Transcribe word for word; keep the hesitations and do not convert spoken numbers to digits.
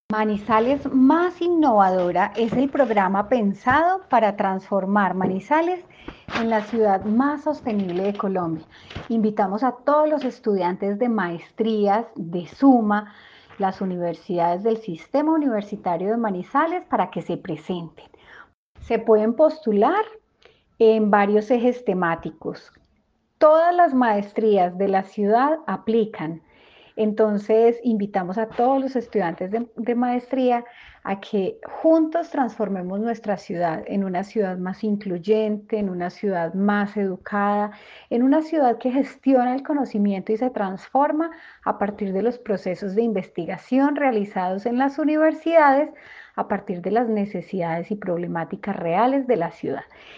Manizales Más Innovadora es el programa pensado para transformar Manizales en la ciudad más sostenible de Colombia. Invitamos a todos los estudiantes de maestrías, de SUMA, las universidades del Sistema Universitario de Manizales para que se presenten. Se pueden postular en varios ejes temáticos. Todas las maestrías de la ciudad aplican. Entonces, invitamos a todos los estudiantes de, de, maestría a que juntos transformemos nuestra ciudad en una ciudad más incluyente, en una ciudad más educada, en una ciudad que gestiona el conocimiento y se transforma a partir de los procesos de investigación realizados en las universidades, a partir de las necesidades y problemáticas reales de la ciudad.